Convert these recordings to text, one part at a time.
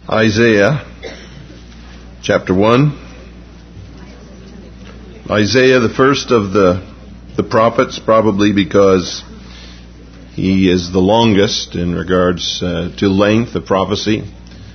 Isaiah chapter 1. Isaiah, the first of the prophets, probably because he is the longest in regards to length of prophecy.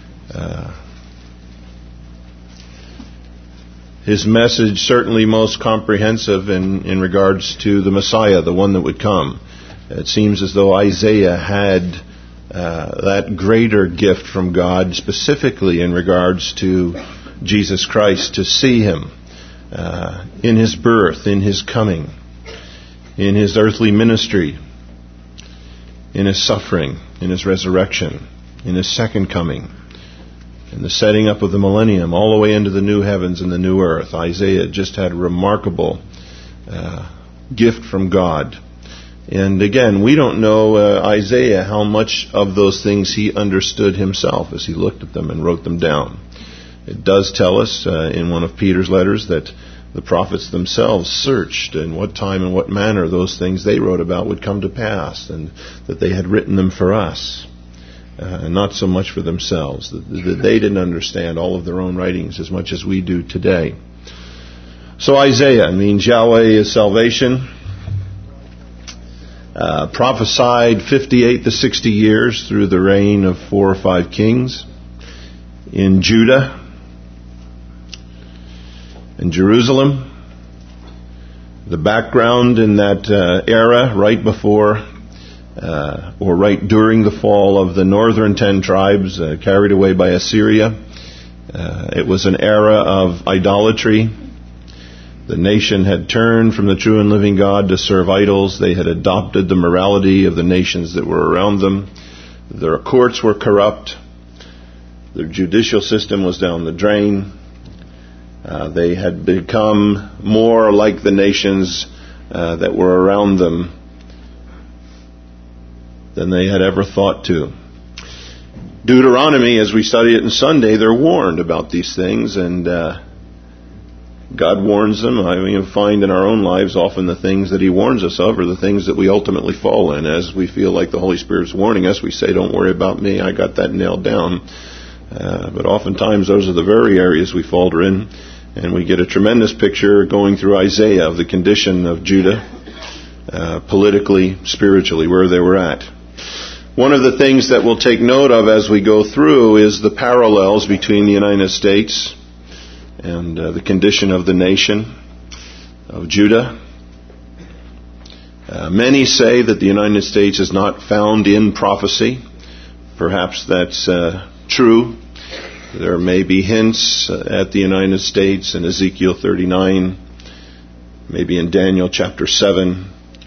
His message certainly most comprehensive in regards to the Messiah, the one that would come. It seems as though Isaiah had that greater gift from God, specifically in regards to Jesus Christ, to see Him in His birth, in His coming, in His earthly ministry, in His suffering, in His resurrection, in His second coming, in the setting up of the millennium, all the way into the new heavens and the new earth. Isaiah just had a remarkable gift from God. And again, we don't know Isaiah how much of those things he understood himself as he looked at them and wrote them down. It does tell us in one of Peter's letters that the prophets themselves searched in what time and what manner those things they wrote about would come to pass, and that they had written them for us, not so much for themselves. That they didn't understand all of their own writings as much as we do today. So Isaiah means Yahweh is salvation. Prophesied 58 to 60 years through the reign of 4 or 5 kings in Judah and Jerusalem. The background in that era, right before or right during the fall of the northern 10 tribes carried away by Assyria. It was an era of idolatry. The nation had turned from the true and living God to serve idols. They had adopted the morality of the nations that were around them. Their courts were corrupt. Their judicial system was down the drain. They had become more like the nations that were around them than they had ever thought to. Deuteronomy, as we study it on Sunday, they're warned about these things, and God warns them. We find in our own lives often the things that He warns us of are the things that we ultimately fall in. As we feel like the Holy Spirit's warning us, we say, don't worry about me, I got that nailed down. But oftentimes those are the very areas we falter in. And we get a tremendous picture going through Isaiah of the condition of Judah, politically, spiritually, where they were at. One of the things that we'll take note of as we go through is the parallels between the United States and the condition of the nation of Judah. Many say that the United States is not found in prophecy. Perhaps that's true. There may be hints at the United States in Ezekiel 39, maybe in Daniel chapter 7.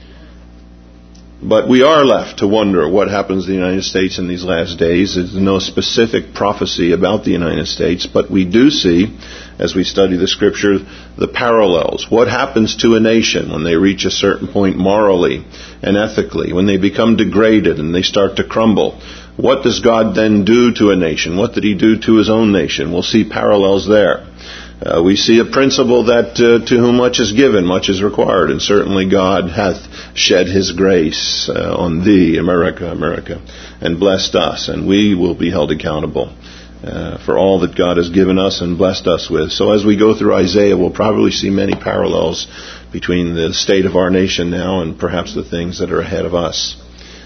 But we are left to wonder what happens to the United States in these last days. There's no specific prophecy about the United States, but we do see, as we study the Scripture, the parallels. What happens to a nation when they reach a certain point morally and ethically, when they become degraded and they start to crumble? What does God then do to a nation? What did He do to His own nation? We'll see parallels there. We see a principle that to whom much is given, much is required. And certainly God hath shed His grace on thee, America, and blessed us. And we will be held accountable for all that God has given us and blessed us with. So as we go through Isaiah, we'll probably see many parallels between the state of our nation now and perhaps the things that are ahead of us.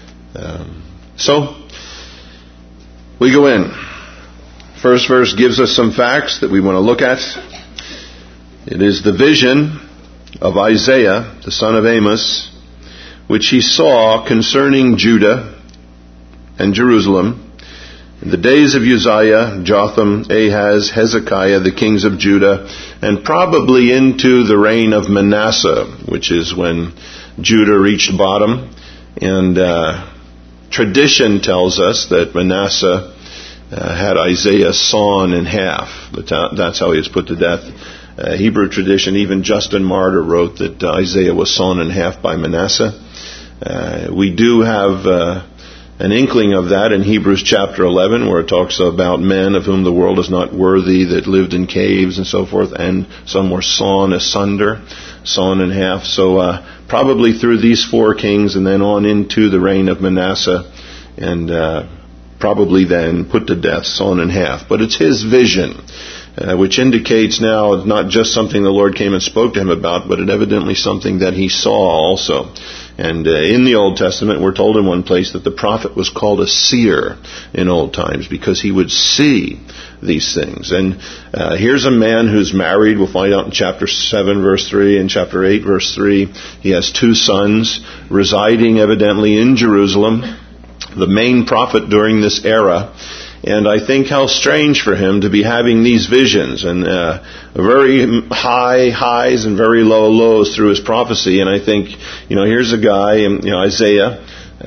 So we go in. First verse gives us some facts that we want to look at. It is the vision of Isaiah, the son of Amos, which he saw concerning Judah and Jerusalem in the days of Uzziah, Jotham, Ahaz, Hezekiah, the kings of Judah, and probably into the reign of Manasseh, which is when Judah reached bottom. And tradition tells us that Manasseh had Isaiah sawn in half. That's how he was put to death. Hebrew tradition, even Justin Martyr wrote that Isaiah was sawn in half by Manasseh. We do have an inkling of that in Hebrews chapter 11, where it talks about men of whom the world is not worthy, that lived in caves and so forth, and some were sawn asunder, sawn in half. So probably through these 4 kings and then on into the reign of Manasseh, and probably then put to death, sawn in half. But it's his vision, which indicates now it's not just something the Lord came and spoke to him about, but it evidently something that he saw also. And in the Old Testament, we're told in one place that the prophet was called a seer in old times because he would see these things. And here's a man who's married. We'll find out in chapter 7, verse 3, and chapter 8, verse 3. He has 2 sons residing evidently in Jerusalem, the main prophet during this era. And I think how strange for him to be having these visions and very high highs and very low lows through his prophecy. And I think, here's a guy, Isaiah,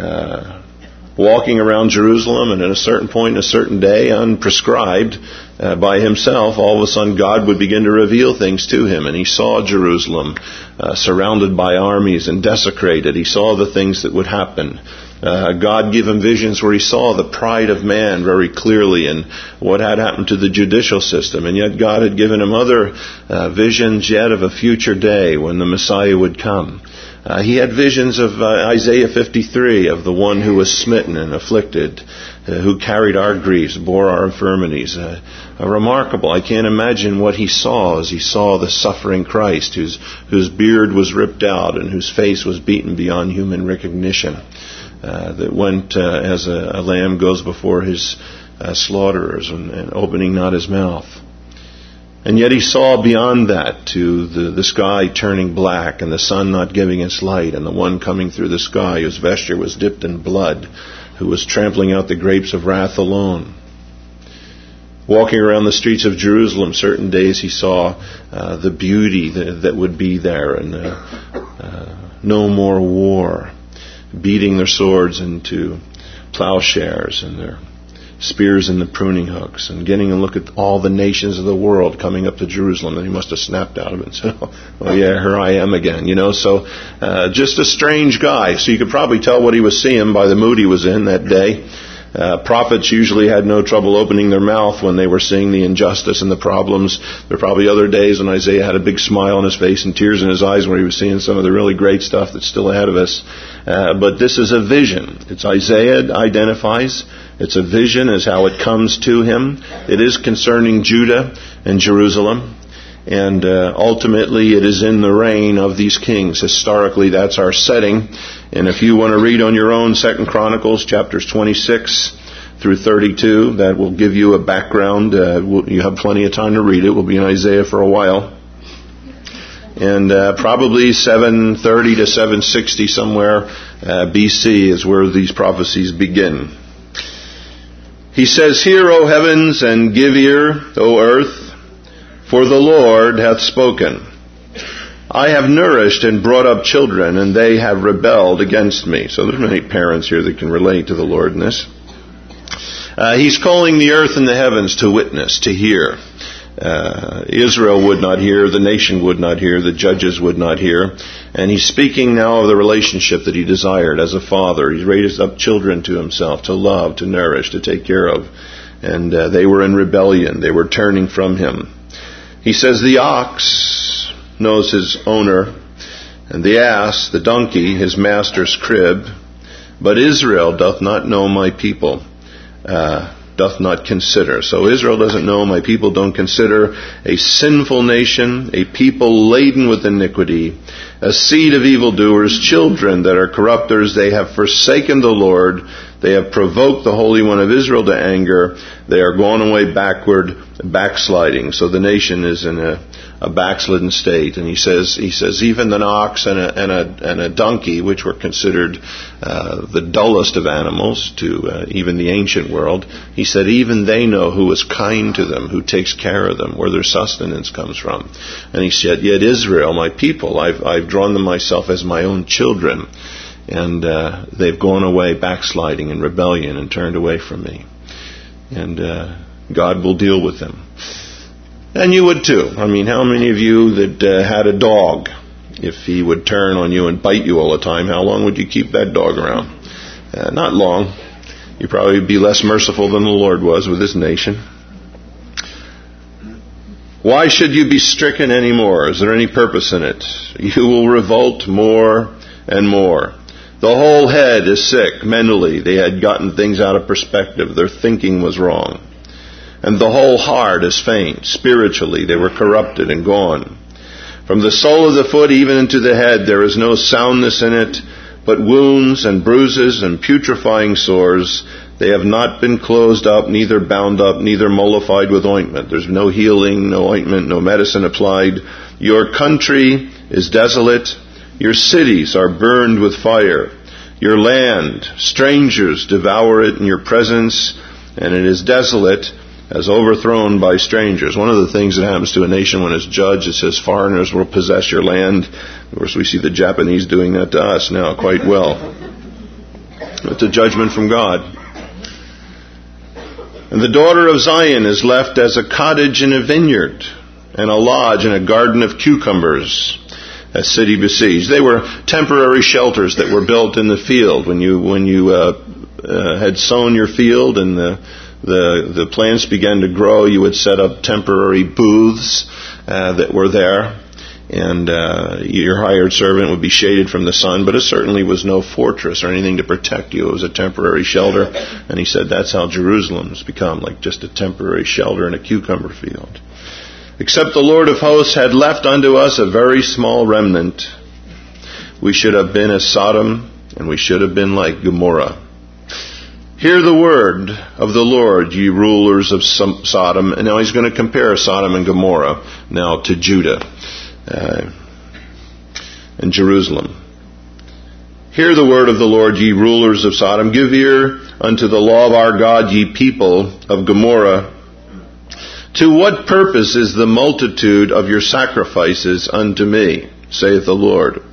walking around Jerusalem, and at a certain point, a certain day, unprescribed by himself, all of a sudden God would begin to reveal things to him. And he saw Jerusalem surrounded by armies and desecrated. He saw the things that would happen. God gave him visions where he saw the pride of man very clearly and what had happened to the judicial system. And yet God had given him other visions yet of a future day when the Messiah would come. He had visions of Isaiah 53, of the one who was smitten and afflicted, who carried our griefs, bore our infirmities. Remarkable. I can't imagine what he saw as he saw the suffering Christ, whose beard was ripped out and whose face was beaten beyond human recognition. That went as a lamb goes before his slaughterers and opening not his mouth. And yet he saw beyond that to the sky turning black and the sun not giving its light, and the one coming through the sky whose vesture was dipped in blood, who was trampling out the grapes of wrath alone. Walking around the streets of Jerusalem, certain days he saw the beauty that would be there, and no more war, beating their swords into plowshares and their spears in the pruning hooks, and getting a look at all the nations of the world coming up to Jerusalem. And he must have snapped out of it and said, oh yeah, here I am again. So just a strange guy. So you could probably tell what he was seeing by the mood he was in that day. Prophets usually had no trouble opening their mouth when they were seeing the injustice and the problems. There were probably other days when Isaiah had a big smile on his face and tears in his eyes where he was seeing some of the really great stuff that's still ahead of us. But this is a vision. It's Isaiah identifies. It's a vision as how it comes to him. It is concerning Judah and Jerusalem. And ultimately it is in the reign of these kings. Historically, that's our setting. And if you want to read on your own 2 Chronicles chapters 26 through 32, that will give you a background. You have plenty of time to read it. We'll be in Isaiah for a while. And probably 730 to 760 somewhere BC is where these prophecies begin. He says, "Hear, O heavens, and give ear, O earth, for the Lord hath spoken. I have nourished and brought up children, and they have rebelled against me." So there's many parents here that can relate to the Lord in this. He's calling the earth and the heavens to witness, to hear. Israel would not hear, the nation would not hear, the judges would not hear. And he's speaking now of the relationship that he desired as a father. He raised up children to himself, to love, to nourish, to take care of. And they were in rebellion. They were turning from him. He says, "The ox knows his owner, and the ass, the donkey, his master's crib. But Israel doth not know, my people doth not consider." So Israel doesn't know, my people don't consider. A sinful nation, a people laden with iniquity, a seed of evildoers, children that are corrupters. They have forsaken the Lord. They have provoked the Holy One of Israel to anger. They are gone away backward, backsliding. So the nation is in a backslidden state. And he says even an ox and a donkey, which were considered the dullest of animals to even the ancient world, he said even they know who is kind to them, who takes care of them, where their sustenance comes from. And he said, "Yet Israel, my people, I've drawn them myself as my own children. And they've gone away backsliding in rebellion and turned away from me." And God will deal with them. And you would too. I mean, how many of you that had a dog, if he would turn on you and bite you all the time, how long would you keep that dog around? Not long. You'd probably be less merciful than the Lord was with his nation. "Why should you be stricken any more? Is there any purpose in it? You will revolt more and more. The whole head is sick mentally. They had gotten things out of perspective. Their thinking was wrong. And the whole heart is faint. Spiritually, they were corrupted and gone. From the sole of the foot even into the head, there is no soundness in it, but wounds and bruises and putrefying sores. They have not been closed up, neither bound up, neither mollified with ointment. There's no healing, no ointment, no medicine applied. Your country is desolate. Your cities are burned with fire. Your land, strangers devour it in your presence, and it is desolate, as overthrown by strangers. One of the things that happens to a nation when it's judged, it says foreigners will possess your land. Of course, we see the Japanese doing that to us now quite well. It's a judgment from God. And the daughter of Zion is left as a cottage in a vineyard, and a lodge in a garden of cucumbers, a city besieged. They were temporary shelters that were built in the field. When you had sown your field and the plants began to grow, you would set up temporary booths that were there, and your hired servant would be shaded from the sun, but it certainly was no fortress or anything to protect you. It was a temporary shelter, and he said that's how Jerusalem's become, like just a temporary shelter in a cucumber field. Except the Lord of hosts had left unto us a very small remnant, we should have been as Sodom, and we should have been like Gomorrah. Hear the word of the Lord, ye rulers of Sodom. And now he's going to compare Sodom and Gomorrah now to Judah and Jerusalem. Hear the word of the Lord, ye rulers of Sodom. Give ear unto the law of our God, ye people of Gomorrah. To what purpose is the multitude of your sacrifices unto me, saith the Lord?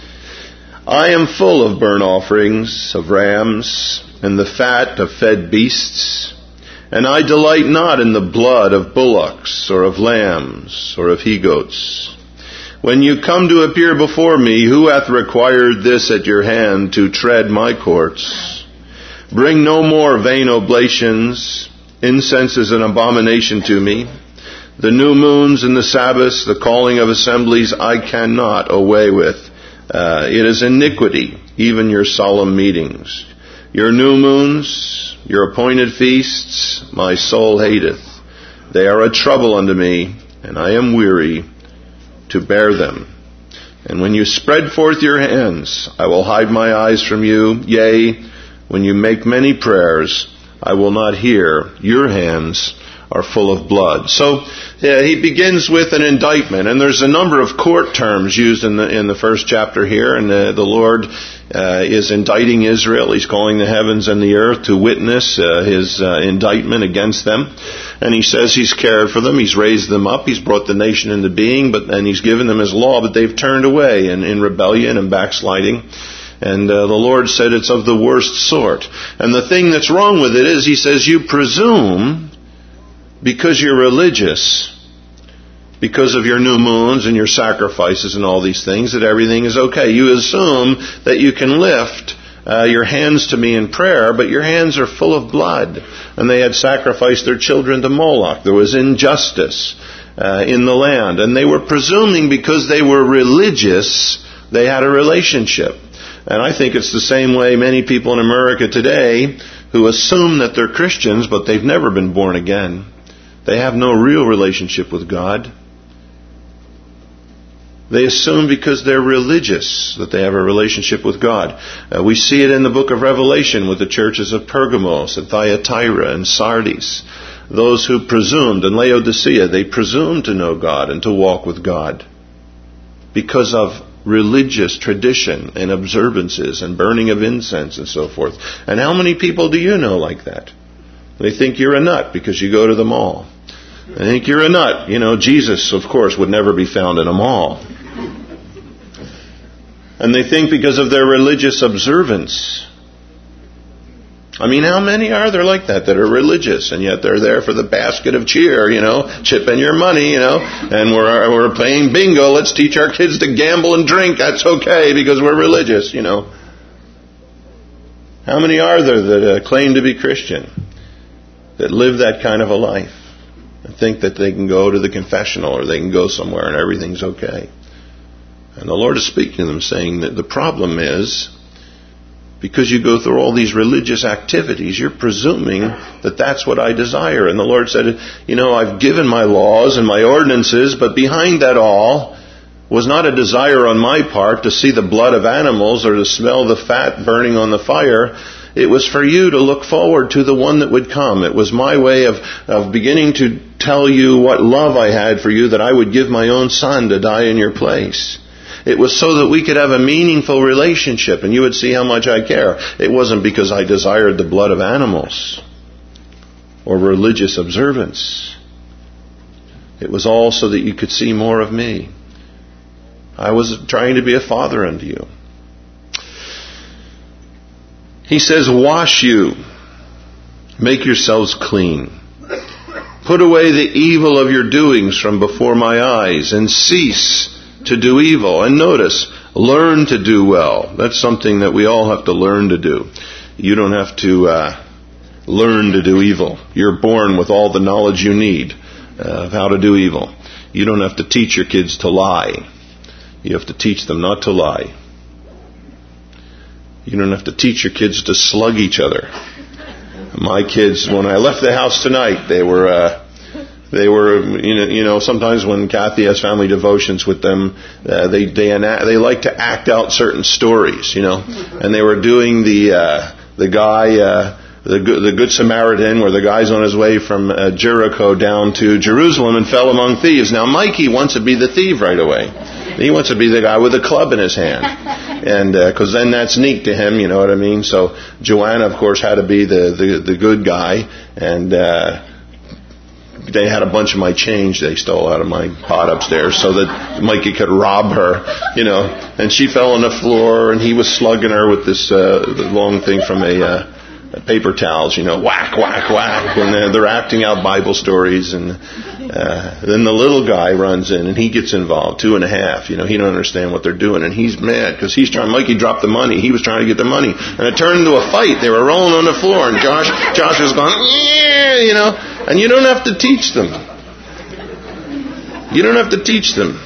I am full of burnt offerings, of rams, and the fat of fed beasts, and I delight not in the blood of bullocks, or of lambs, or of he-goats. When you come to appear before me, who hath required this at your hand to tread my courts? Bring no more vain oblations. Incense is an abomination to me. The new moons and the Sabbaths, the calling of assemblies, I cannot away with. It is iniquity, even your solemn meetings. Your new moons, your appointed feasts, my soul hateth. They are a trouble unto me, and I am weary to bear them. And when you spread forth your hands, I will hide my eyes from you. Yea, when you make many prayers, I will not hear. Your hands are full of blood. So he begins with an indictment, and there's a number of court terms used in the first chapter here, and the Lord is indicting Israel. He's calling the heavens and the earth to witness his indictment against them. And he says he's cared for them, he's raised them up, he's brought the nation into being, and he's given them his law, but they've turned away in rebellion and backsliding. And the Lord said it's of the worst sort. And the thing that's wrong with it is, he says, you presume, because you're religious, because of your new moons and your sacrifices and all these things, that everything is okay. You assume that you can lift your hands to me in prayer, but your hands are full of blood. And they had sacrificed their children to Moloch. There was injustice in the land. And they were presuming because they were religious, they had a relationship. And I think it's the same way many people in America today who assume that they're Christians, but they've never been born again. They have no real relationship with God. They assume because they're religious that they have a relationship with God. We see it in the book of Revelation with the churches of Pergamos and Thyatira and Sardis. Those who presumed, and Laodicea, they presumed to know God and to walk with God because of religious tradition and observances and burning of incense and so forth. And how many people do you know like that? They think you're a nut because you go to the mall. They think you're a nut. You know, Jesus, of course, would never be found in a mall. And they think because of their religious observance. I mean, how many are there like that are religious, and yet they're there for the basket of cheer, chip in your money, and we're playing bingo, let's teach our kids to gamble and drink, that's okay because we're religious, How many are there that claim to be Christian, that live that kind of a life, and think that they can go to the confessional or they can go somewhere and everything's okay? And the Lord is speaking to them saying that the problem is Because you go through all these religious activities, you're presuming that that's what I desire. And the Lord said, I've given my laws and my ordinances, but behind that all was not a desire on my part to see the blood of animals or to smell the fat burning on the fire. It was for you to look forward to the one that would come. It was my way of beginning to tell you what love I had for you, that I would give my own son to die in your place. It was so that we could have a meaningful relationship and you would see how much I care. It wasn't because I desired the blood of animals or religious observance. It was all so that you could see more of me. I was trying to be a father unto you. He says, wash you, make yourselves clean. Put away the evil of your doings from before my eyes and cease to do evil. And notice, learn to do well. That's something that we all have to learn to do. You don't have to learn to do evil. You're born with all the knowledge you need of how to do evil. You don't have to teach your kids to lie. You have to teach them not to lie. You don't have to teach your kids to slug each other. My kids, when I left the house tonight, they were sometimes when Kathy has family devotions with them, they like to act out certain stories, and they were doing the guy, the Good Samaritan, where the guy's on his way from Jericho down to Jerusalem and fell among thieves. Now Mikey wants to be the thief right away. He wants to be the guy with a club in his hand. And, cause then that's neat to him, you know what I mean? So Joanna, of course, had to be the good guy. And, they had a bunch of my change they stole out of my pot upstairs so that Mikey could rob her, and she fell on the floor and he was slugging her with this, long thing from a paper towels, whack, whack, whack, and they're acting out Bible stories, and then the little guy runs in and he gets involved, 2.5, he don't understand what they're doing, and he's mad because Mikey dropped the money, he was trying to get the money, and it turned into a fight. They were rolling on the floor, and Josh was going, yeah, and you don't have to teach them. You don't have to teach them.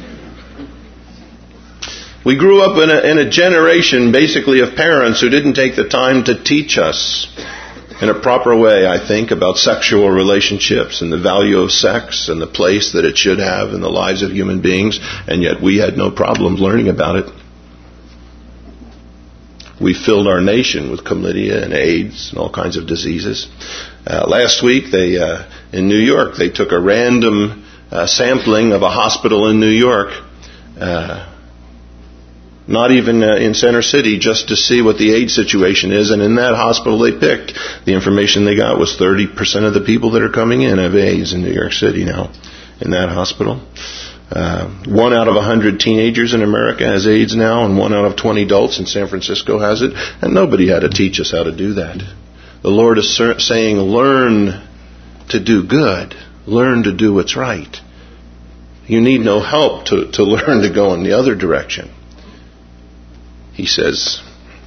We grew up in a generation, basically, of parents who didn't take the time to teach us in a proper way, I think, about sexual relationships and the value of sex and the place that it should have in the lives of human beings, and yet we had no problem learning about it. We filled our nation with chlamydia and AIDS and all kinds of diseases. Last week, in New York, they took a random sampling of a hospital in New York, not even in Center City, just to see what the AIDS situation is. And in that hospital they picked, the information they got was 30% of the people that are coming in have AIDS in New York City now, in that hospital. 1 out of 100 teenagers in America has AIDS now, and 1 out of 20 adults in San Francisco has it. And nobody had to teach us how to do that. The Lord is saying, learn to do good. Learn to do what's right. You need no help to learn to go in the other direction. He says,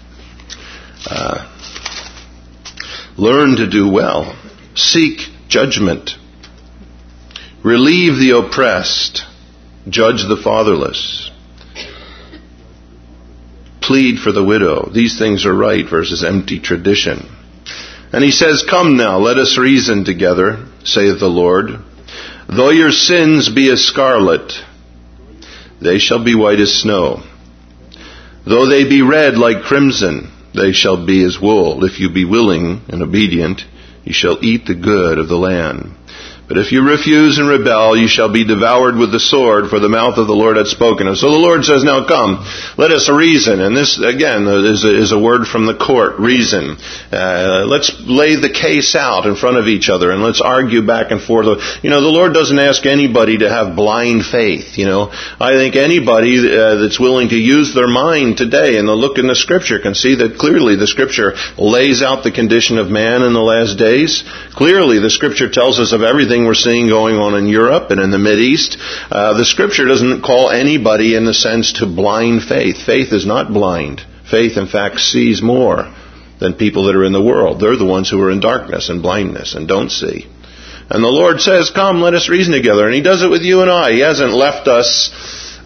learn to do well. Seek judgment. Relieve the oppressed. Judge the fatherless. Plead for the widow. These things are right versus empty tradition. And he says, come now, let us reason together, saith the Lord. Though your sins be as scarlet, they shall be white as snow. Though they be red like crimson, they shall be as wool. If you be willing and obedient, you shall eat the good of the land. But if you refuse and rebel, you shall be devoured with the sword, for the mouth of the Lord hath spoken. And so the Lord says, now come, let us reason. And this, again, is a word from the court, reason. Let's lay the case out in front of each other, and let's argue back and forth. The Lord doesn't ask anybody to have blind faith, I think anybody that's willing to use their mind today and to look in the Scripture can see that clearly the Scripture lays out the condition of man in the last days. Clearly the Scripture tells us of everything we're seeing going on in Europe and in the Mideast. The Scripture doesn't call anybody in the sense to blind faith. Faith is not blind. Faith, in fact, sees more than people that are in the world. They're the ones who are in darkness and blindness and don't see. And the Lord says, come, let us reason together. And He does it with you and I. He hasn't left us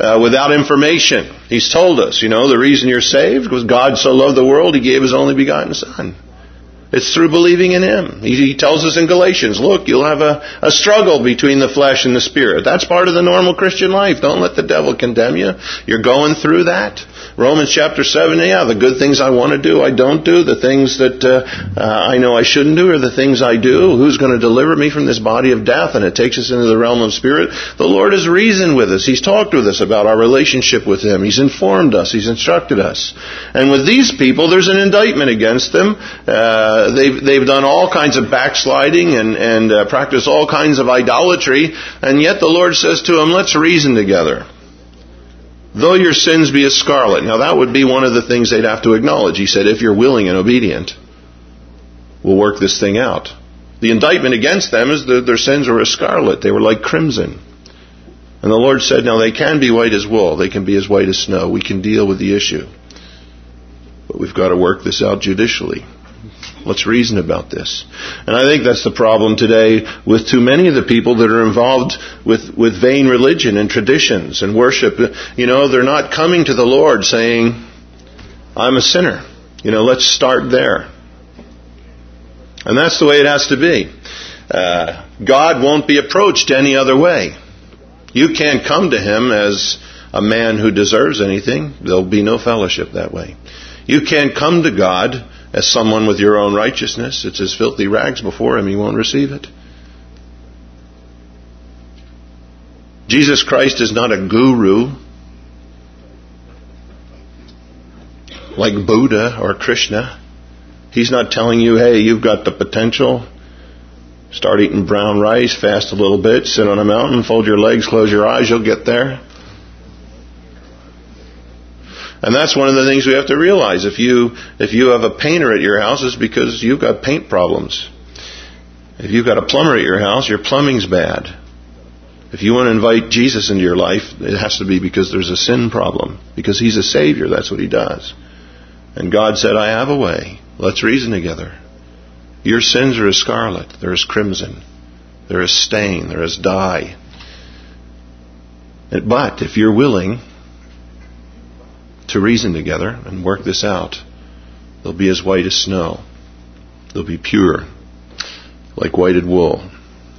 without information. He's told us, the reason you're saved was God so loved the world, He gave His only begotten Son. It's through believing in Him. He tells us in Galatians, look, you'll have a struggle between the flesh and the Spirit. That's part of the normal Christian life. Don't let the devil condemn you. You're going through that. Romans chapter 7, the good things I want to do, I don't do. The things that I know I shouldn't do are the things I do. Who's going to deliver me from this body of death? And it takes us into the realm of spirit. The Lord has reasoned with us. He's talked with us about our relationship with Him. He's informed us. He's instructed us. And with these people, there's an indictment against them. They've done all kinds of backsliding and practiced all kinds of idolatry. And yet the Lord says to them, let's reason together. Though your sins be as scarlet. Now that would be one of the things they'd have to acknowledge. He said, if you're willing and obedient, we'll work this thing out. The indictment against them is that their sins were as scarlet. They were like crimson. And the Lord said, now they can be white as wool. They can be as white as snow. We can deal with the issue. But we've got to work this out judicially. Let's reason about this. And I think that's the problem today with too many of the people that are involved with vain religion and traditions and worship. They're not coming to the Lord saying, I'm a sinner. Let's start there. And that's the way it has to be. God won't be approached any other way. You can't come to Him as a man who deserves anything. There'll be no fellowship that way. You can't come to God as someone with your own righteousness. It's as filthy rags before Him. He won't receive it. Jesus Christ is not a guru like Buddha or Krishna. He's not telling you, hey, you've got the potential. Start eating brown rice, fast a little bit, sit on a mountain, fold your legs, close your eyes, you'll get there. And that's one of the things we have to realize. If you have a painter at your house, it's because you've got paint problems. If you've got a plumber at your house, your plumbing's bad. If you want to invite Jesus into your life, it has to be because there's a sin problem. Because He's a Savior, that's what He does. And God said, I have a way. Let's reason together. Your sins are as scarlet. They're as crimson. They're as stain. They're as dye. But if you're willing to reason together and work this out, they'll be as white as snow. They'll be pure, like whited wool.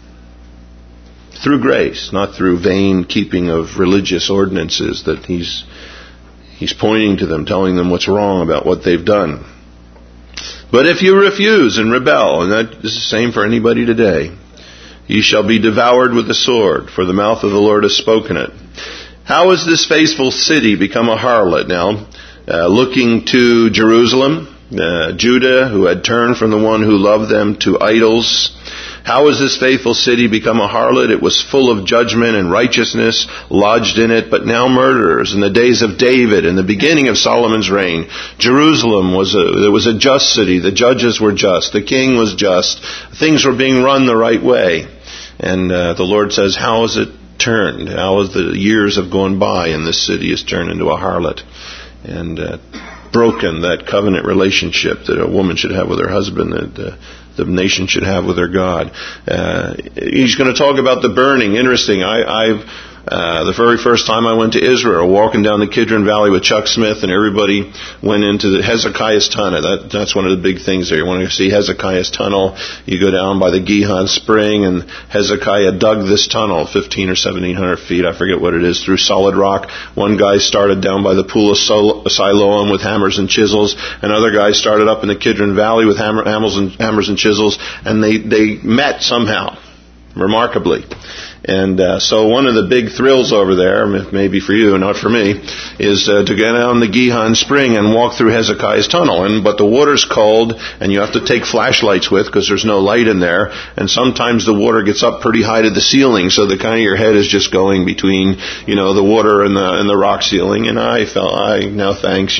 Through grace, not through vain keeping of religious ordinances that He's pointing to them, telling them what's wrong about what they've done. But if you refuse and rebel, and that is the same for anybody today, ye shall be devoured with the sword, for the mouth of the Lord has spoken it. How has this faithful city become a harlot? Now, looking to Jerusalem, Judah, who had turned from the one who loved them to idols. How has this faithful city become a harlot? It was full of judgment and righteousness lodged in it, but now murderers. In the days of David, in the beginning of Solomon's reign, Jerusalem was a just city. The judges were just. The king was just. Things were being run the right way. And the Lord says, how has it turned? How has the years have gone by and this city has turned into a harlot and broken that covenant relationship that a woman should have with her husband, that the nation should have with their God. He's going to talk about the burning. Interesting. The very first time I went to Israel, walking down the Kidron Valley with Chuck Smith, and everybody went into the Hezekiah's Tunnel. That's one of the big things there. You want to see Hezekiah's Tunnel, you go down by the Gihon Spring, and Hezekiah dug this tunnel, 1,500 or 1,700 feet, I forget what it is, through solid rock. One guy started down by the pool of Siloam with hammers and chisels. Another guy started up in the Kidron Valley with hammers and chisels, and they met somehow, remarkably. And so one of the big thrills over there, maybe for you, not for me, is to get down the Gihon Spring and walk through Hezekiah's Tunnel. But the water's cold, and you have to take flashlights with because there's no light in there. And sometimes the water gets up pretty high to the ceiling, so the kind of your head is just going between, the water and the rock ceiling. And thanks,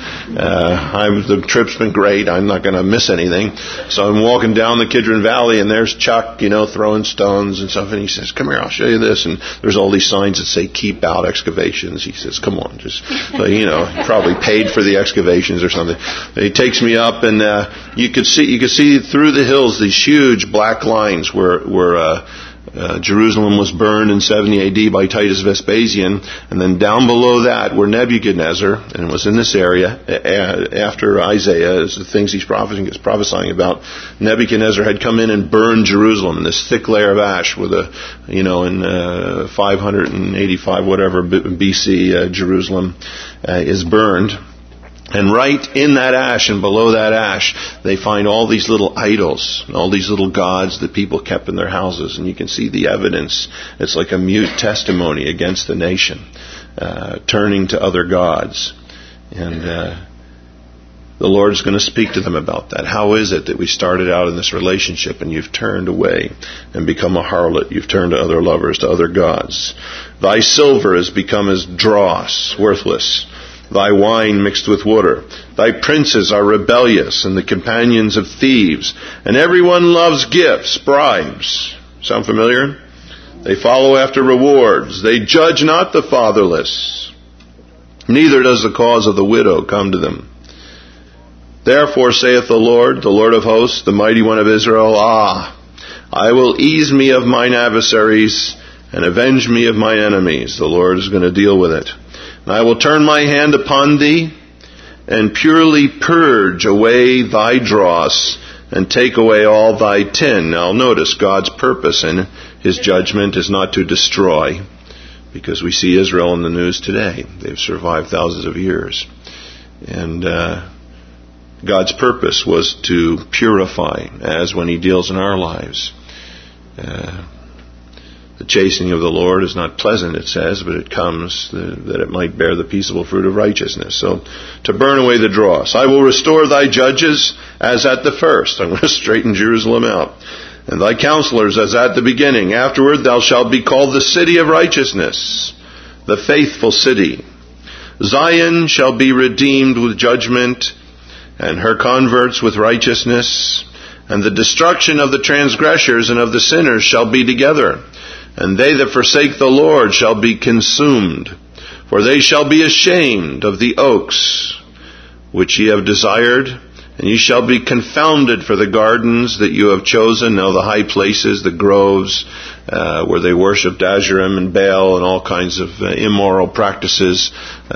the trip's been great. I'm not going to miss anything. So I'm walking down the Kidron Valley, and there's Chuck, throwing stones and stuff. And he says, "Come here, I'll show you this." And there's all these signs that say, "Keep out excavations." He says, "Come on, probably paid for the excavations or something." And he takes me up, and you could see through the hills these huge black lines where Jerusalem was burned in 70 AD by Titus Vespasian, and then down below that were Nebuchadnezzar, and it was in this area after Isaiah, as the things he's prophesying about. Nebuchadnezzar had come in and burned Jerusalem in this thick layer of ash with in 585 whatever BC, Jerusalem is burned. And right in that ash and below that ash, they find all these little idols, all these little gods that people kept in their houses. And you can see the evidence. It's like a mute testimony against the nation, turning to other gods. And the Lord's going to speak to them about that. How is it that we started out in this relationship and you've turned away and become a harlot? You've turned to other lovers, to other gods. Thy silver has become as dross, worthless. Thy wine mixed with water. Thy princes are rebellious and the companions of thieves. And everyone loves gifts, bribes. Sound familiar? They follow after rewards. They judge not the fatherless. Neither does the cause of the widow come to them. Therefore saith the Lord of hosts, the mighty one of Israel, I will ease me of mine adversaries and avenge me of my enemies. The Lord is going to deal with it. And I will turn my hand upon thee, and purely purge away thy dross, and take away all thy tin. Now notice, God's purpose in His judgment is not to destroy, because we see Israel in the news today. They've survived thousands of years. And God's purpose was to purify, as when He deals in our lives. The chastening of the Lord is not pleasant, it says, but it comes that it might bear the peaceable fruit of righteousness. So, to burn away the dross. I will restore thy judges as at the first. I'm going to straighten Jerusalem out. And thy counselors as at the beginning. Afterward thou shalt be called the city of righteousness, the faithful city. Zion shall be redeemed with judgment, and her converts with righteousness. And the destruction of the transgressors and of the sinners shall be together. And they that forsake the Lord shall be consumed. For they shall be ashamed of the oaks which ye have desired. And ye shall be confounded for the gardens that you have chosen. Now the high places, the groves, where they worshipped Asherim and Baal and all kinds of immoral practices,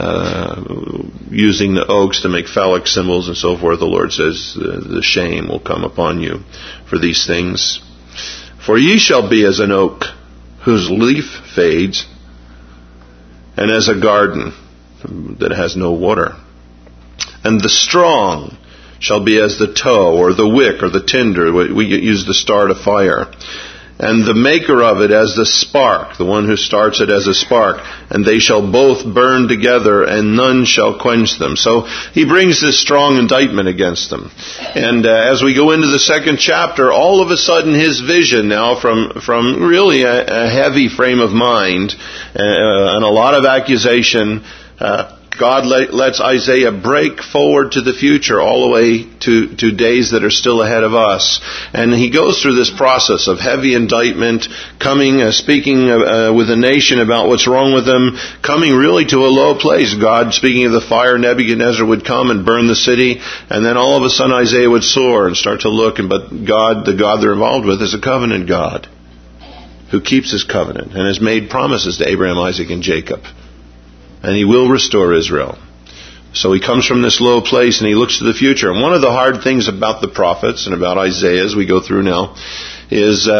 using the oaks to make phallic symbols and so forth. The Lord says the shame will come upon you for these things. For ye shall be as an oak whose leaf fades, and as a garden that has no water. And the strong shall be as the tow, or the wick, or the tinder. We use the start of fire. And the maker of it as the spark, the one who starts it as a spark. And they shall both burn together, and none shall quench them. So he brings this strong indictment against them. And as we go into the second chapter, all of a sudden his vision now from really a heavy frame of mind and a lot of accusation, God lets Isaiah break forward to the future all the way to days that are still ahead of us. And he goes through this process of heavy indictment, speaking with the nation about what's wrong with them, coming really to a low place. God, speaking of the fire, Nebuchadnezzar would come and burn the city, and then all of a sudden Isaiah would soar and start to look. But God, the God they're involved with, is a covenant God who keeps His covenant and has made promises to Abraham, Isaac, and Jacob. And He will restore Israel. So he comes from this low place and he looks to the future. And one of the hard things about the prophets and about Isaiah as we go through now is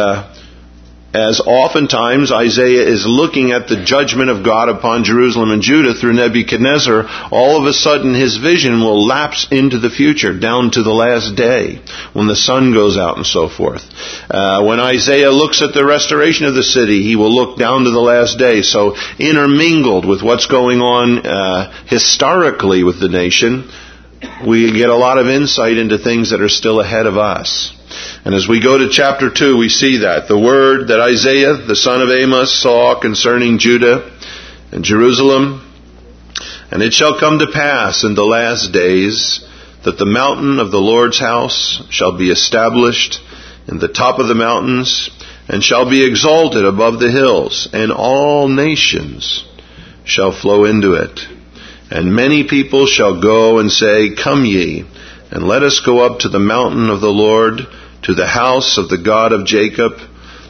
as oftentimes Isaiah is looking at the judgment of God upon Jerusalem and Judah through Nebuchadnezzar, all of a sudden his vision will lapse into the future, down to the last day, when the sun goes out and so forth. When Isaiah looks at the restoration of the city, he will look down to the last day. So intermingled with what's going on historically with the nation, we get a lot of insight into things that are still ahead of us. And as we go to chapter 2, we see that. The word that Isaiah, the son of Amos, saw concerning Judah and Jerusalem. And it shall come to pass in the last days that the mountain of the Lord's house shall be established in the top of the mountains, and shall be exalted above the hills, and all nations shall flow into it. And many people shall go and say, Come ye, and let us go up to the mountain of the Lord, to the house of the God of Jacob,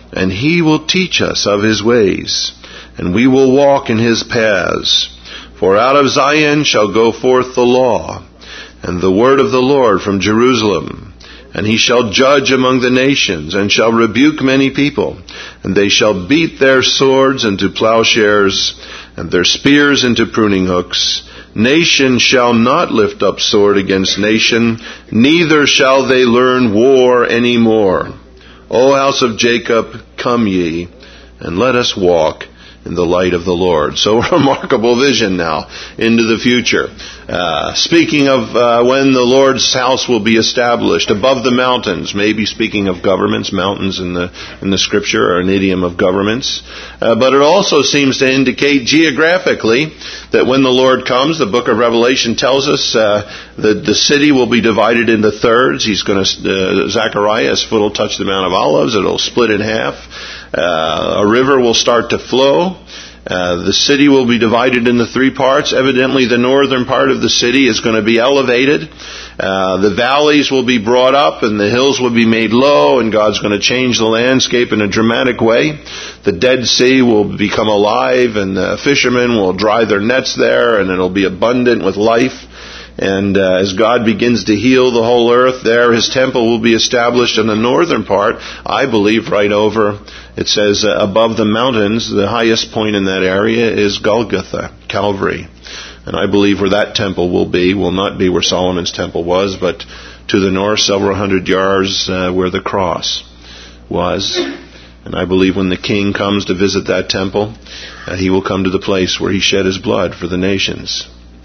and He will teach us of His ways, and we will walk in His paths. For out of Zion shall go forth the law, and the word of the Lord from Jerusalem. And He shall judge among the nations, and shall rebuke many people. And they shall beat their swords into plowshares, and their spears into pruning hooks. Nation shall not lift up sword against nation, neither shall they learn war any more. O house of Jacob, come ye, and let us walk in the light of the Lord. So a remarkable vision now into the future. Speaking of when the Lord's house will be established above the mountains, maybe speaking of governments. Mountains in the Scripture are an idiom of governments. But it also seems to indicate geographically that when the Lord comes, the book of Revelation tells us that the city will be divided into thirds. Zechariah's foot will touch the Mount of Olives. It'll split in half. A river will start to flow. The city will be divided into three parts. Evidently, the northern part of the city is going to be elevated. The valleys will be brought up, and the hills will be made low, and God's going to change the landscape in a dramatic way. The Dead Sea will become alive, and the fishermen will dry their nets there, and it'll be abundant with life. And as God begins to heal the whole earth there, His temple will be established in the northern part, I believe right over, it says above the mountains, the highest point in that area is Golgotha, Calvary. And I believe where that temple will not be where Solomon's temple was, but to the north several hundred yards where the cross was. And I believe when the King comes to visit that temple, He will come to the place where He shed His blood for the nations.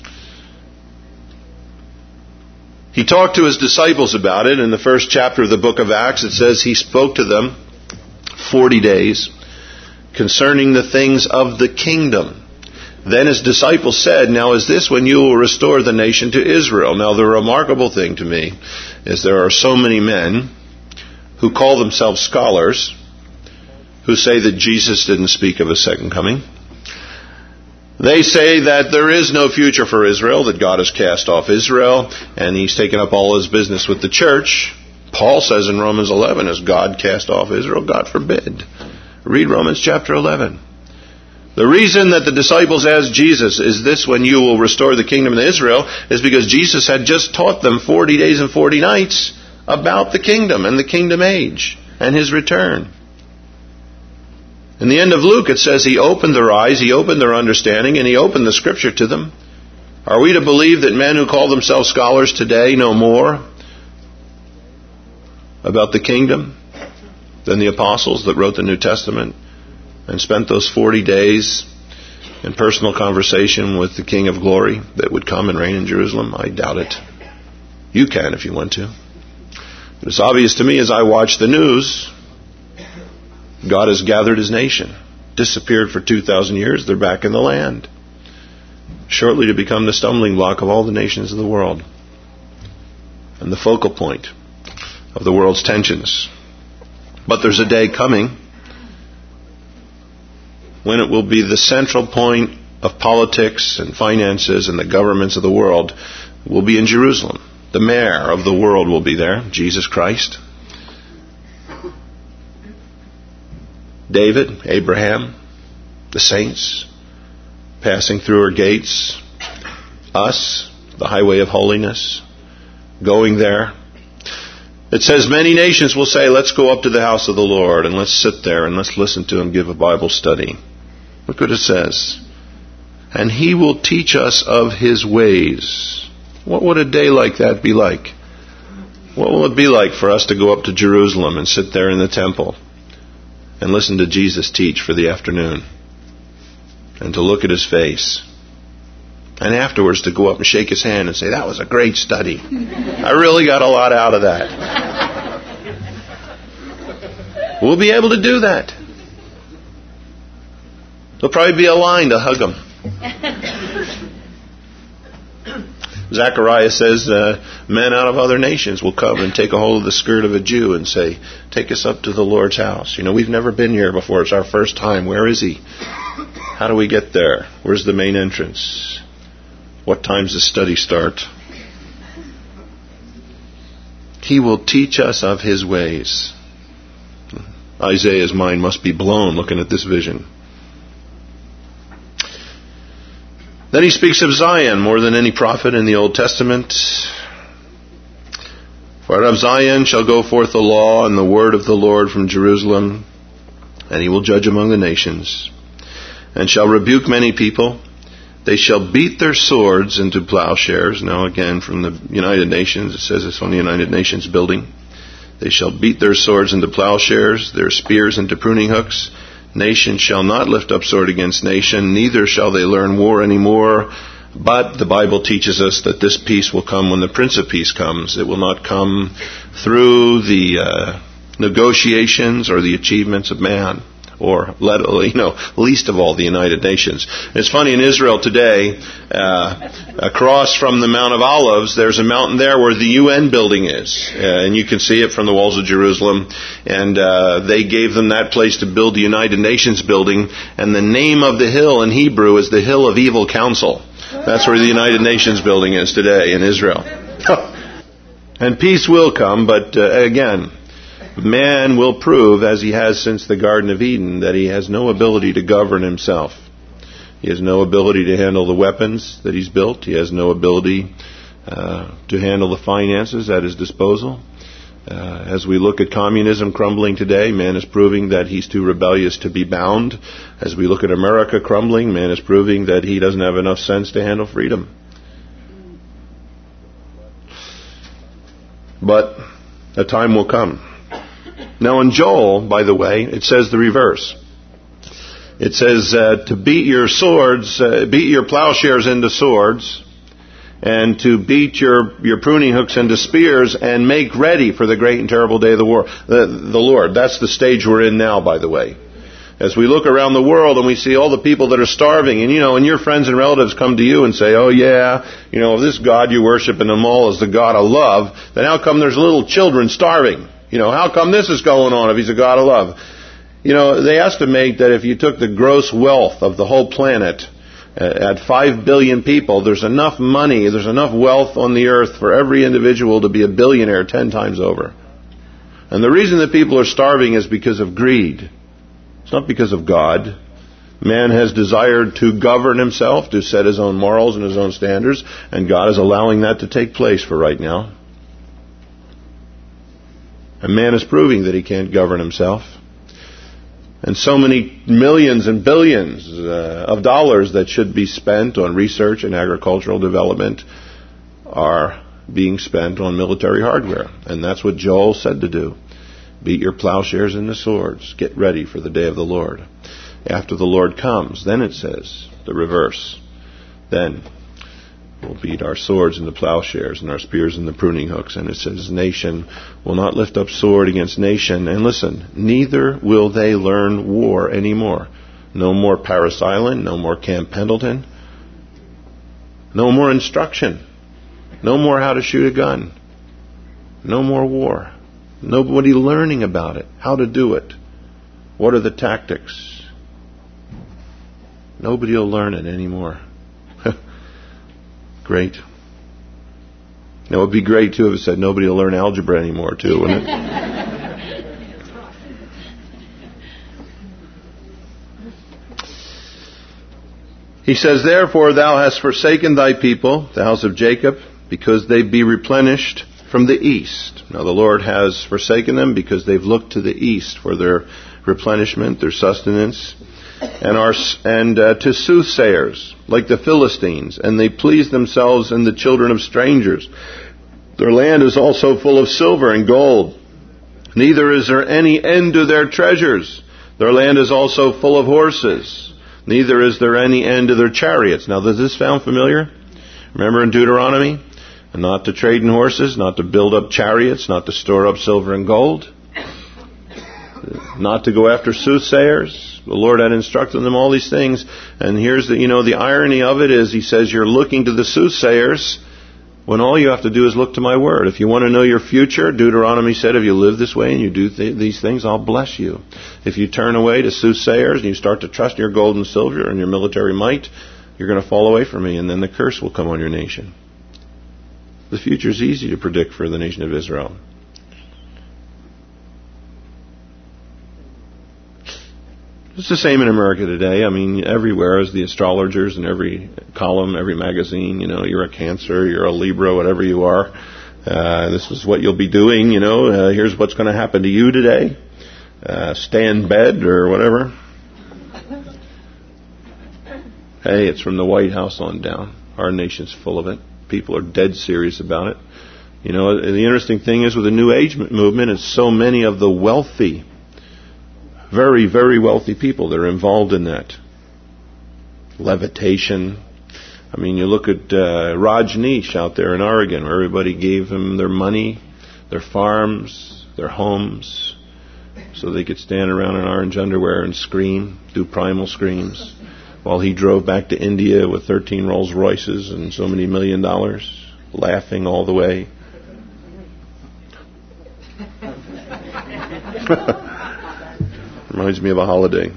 He talked to His disciples about it. In the first chapter of the book of Acts, it says He spoke to them 40 days concerning the things of the kingdom. Then His disciples said, now is this when you will restore the nation to Israel? Now the remarkable thing to me is there are so many men who call themselves scholars who say that Jesus didn't speak of a second coming. They say that there is no future for Israel, that God has cast off Israel, and He's taken up all His business with the church. Paul says in Romans 11, has God cast off Israel? God forbid. Read Romans chapter 11. The reason that the disciples asked Jesus, is this when you will restore the kingdom to Israel, is because Jesus had just taught them 40 days and 40 nights about the kingdom and the kingdom age and His return. In the end of Luke, it says He opened their eyes, He opened their understanding, and He opened the Scripture to them. Are we to believe that men who call themselves scholars today know more about the kingdom than the apostles that wrote the New Testament and spent those 40 days in personal conversation with the King of Glory that would come and reign in Jerusalem? I doubt it. You can if you want to. But it's obvious to me as I watch the news, God has gathered His nation. Disappeared for 2,000 years, they're back in the land. Shortly to become the stumbling block of all the nations of the world. And the focal point of the world's tensions. But there's a day coming when it will be the central point of politics and finances and the governments of the world will be in Jerusalem. The mayor of the world will be there, Jesus Christ. David, Abraham, the saints, passing through her gates, us, the highway of holiness, going there. It says many nations will say, let's go up to the house of the Lord and let's sit there and let's listen to Him give a Bible study. Look what it says. And He will teach us of His ways. What would a day like that be like? What will it be like for us to go up to Jerusalem and sit there in the temple and listen to Jesus teach for the afternoon, and to look at His face, and afterwards to go up and shake His hand and say, that was a great study. I really got a lot out of that. We'll be able to do that. There'll probably be a line to hug Him. Zechariah says men out of other nations will come and take a hold of the skirt of a Jew and say, take us up to the Lord's house. We've never been here before. It's our first time. Where is He? How do we get there? Where's the main entrance? What time's the study start? He will teach us of His ways. Isaiah's mind must be blown looking at this vision. Then he speaks of Zion more than any prophet in the Old Testament. For out of Zion shall go forth the law and the word of the Lord from Jerusalem, and he will judge among the nations, and shall rebuke many people. They shall beat their swords into plowshares. Now again, from the United Nations, it says it's on the United Nations building. They shall beat their swords into plowshares, their spears into pruning hooks. Nation shall not lift up sword against nation, neither shall they learn war anymore. But the Bible teaches us that this peace will come when the Prince of Peace comes. It will not come through the negotiations or the achievements of man, or least of all the United Nations. It's funny, in Israel today, across from the Mount of Olives, there's a mountain there where the UN building is, and you can see it from the walls of Jerusalem. And they gave them that place to build the United Nations building, and the name of the hill in Hebrew is the Hill of Evil Counsel. That's where the United Nations building is today in Israel. And peace will come, but again, man will prove, as he has since the Garden of Eden, that he has no ability to govern himself. He has no ability to handle the weapons that he's built. He has no ability to handle the finances at his disposal. As we look at communism crumbling today, man is proving that he's too rebellious to be bound. As we look at America crumbling, man is proving that he doesn't have enough sense to handle freedom. But a time will come. Now in Joel, by the way, it says the reverse. It says to beat your swords, beat your plowshares into swords, and to beat your pruning hooks into spears, and make ready for the great and terrible day of the Lord. That's the stage we're in now, by the way. As we look around the world and we see all the people that are starving, and and your friends and relatives come to you and say, oh yeah, if this God you worship in the mall is the God of love, then how come there's little children starving? How come this is going on if he's a God of love? They estimate that if you took the gross wealth of the whole planet at 5 billion people, there's enough money, there's enough wealth on the earth for every individual to be a billionaire 10 times over. And the reason that people are starving is because of greed. It's not because of God. Man has desired to govern himself, to set his own morals and his own standards, and God is allowing that to take place for right now. And man is proving that he can't govern himself. And so many millions and billions of dollars that should be spent on research and agricultural development are being spent on military hardware. And that's what Joel said to do. Beat your plowshares into swords. Get ready for the day of the Lord. After the Lord comes, then it says the reverse. Then we'll beat our swords into plowshares and our spears into pruning hooks. And it says, nation will not lift up sword against nation. And listen, neither will they learn war anymore. No more Paris Island, no more Camp Pendleton, no more instruction, no more how to shoot a gun, no more war. Nobody learning about it, how to do it, what are the tactics. Nobody will learn it anymore. Great. Now, it would be great, too, if it said nobody will learn algebra anymore, too, wouldn't it? He says, therefore thou hast forsaken thy people, the house of Jacob, because they be replenished from the east. Now, the Lord has forsaken them because they've looked to the east for their replenishment, their sustenance. And to soothsayers, like the Philistines, and they please themselves in the children of strangers. Their land is also full of silver and gold. Neither is there any end to their treasures. Their land is also full of horses. Neither is there any end to their chariots. Now, does this sound familiar? Remember in Deuteronomy? And not to trade in horses, not to build up chariots, not to store up silver and gold, not to go after soothsayers. The Lord had instructed them all these things. And here's the irony of it is, he says, you're looking to the soothsayers when all you have to do is look to my word. If you want to know your future, Deuteronomy said, if you live this way and you do these things, I'll bless you. If you turn away to soothsayers and you start to trust your gold and silver and your military might, you're going to fall away from me, and then the curse will come on your nation. The future is easy to predict for the nation of Israel. It's the same in America today. I mean, everywhere is the astrologers in every column, every magazine. You're a Cancer, you're a Libra, whatever you are. This is what you'll be doing. Here's what's going to happen to you today. Stay in bed or whatever. Hey, it's from the White House on down. Our nation's full of it. People are dead serious about it. The interesting thing is with the New Age movement, it's so many of the wealthy, very, very wealthy people that are involved in that. Levitation. I mean, you look at Rajneesh out there in Oregon, where everybody gave him their money, their farms, their homes, so they could stand around in orange underwear and scream, do primal screams, while he drove back to India with 13 Rolls Royces and so many $1 million, laughing all the way. Reminds me of a holiday.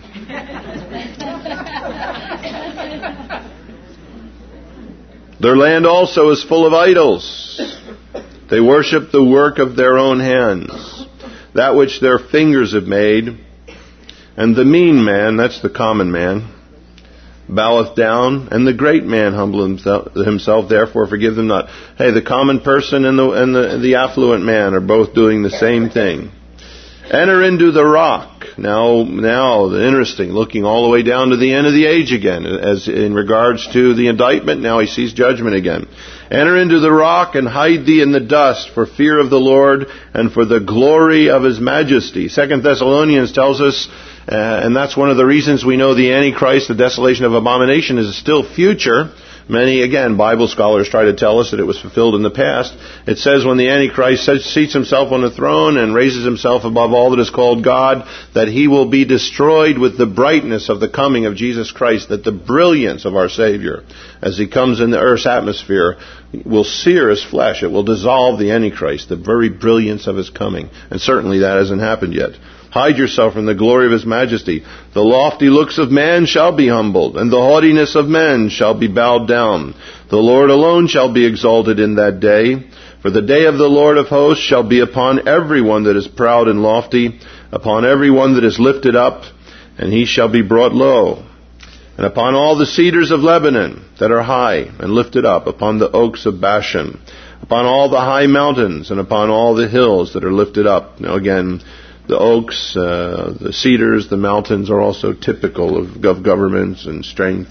Their land also is full of idols. They worship the work of their own hands, that which their fingers have made. And the mean man, that's the common man, boweth down, and the great man humble himself, therefore forgive them not. Hey, the common person and the affluent man are both doing the same thing. Enter into the rock. Now, interesting, looking all the way down to the end of the age again, as in regards to the indictment, now he sees judgment again. Enter into the rock and hide thee in the dust for fear of the Lord and for the glory of His majesty. 2 Thessalonians tells us, and that's one of the reasons we know the Antichrist, the desolation of abomination, is still future. Many, again, Bible scholars try to tell us that it was fulfilled in the past. It says when the Antichrist seats himself on the throne and raises himself above all that is called God, that he will be destroyed with the brightness of the coming of Jesus Christ, that the brilliance of our Savior, as he comes in the earth's atmosphere, will sear his flesh. It will dissolve the Antichrist, the very brilliance of his coming. And certainly that hasn't happened yet. Hide yourself from the glory of His majesty. The lofty looks of man shall be humbled, and the haughtiness of men shall be bowed down. The Lord alone shall be exalted in that day. For the day of the Lord of hosts shall be upon every one that is proud and lofty, upon every one that is lifted up, and he shall be brought low. And upon all the cedars of Lebanon that are high and lifted up, upon the oaks of Bashan, upon all the high mountains, and upon all the hills that are lifted up. Now again, the oaks, the cedars, the mountains are also typical of governments and strength.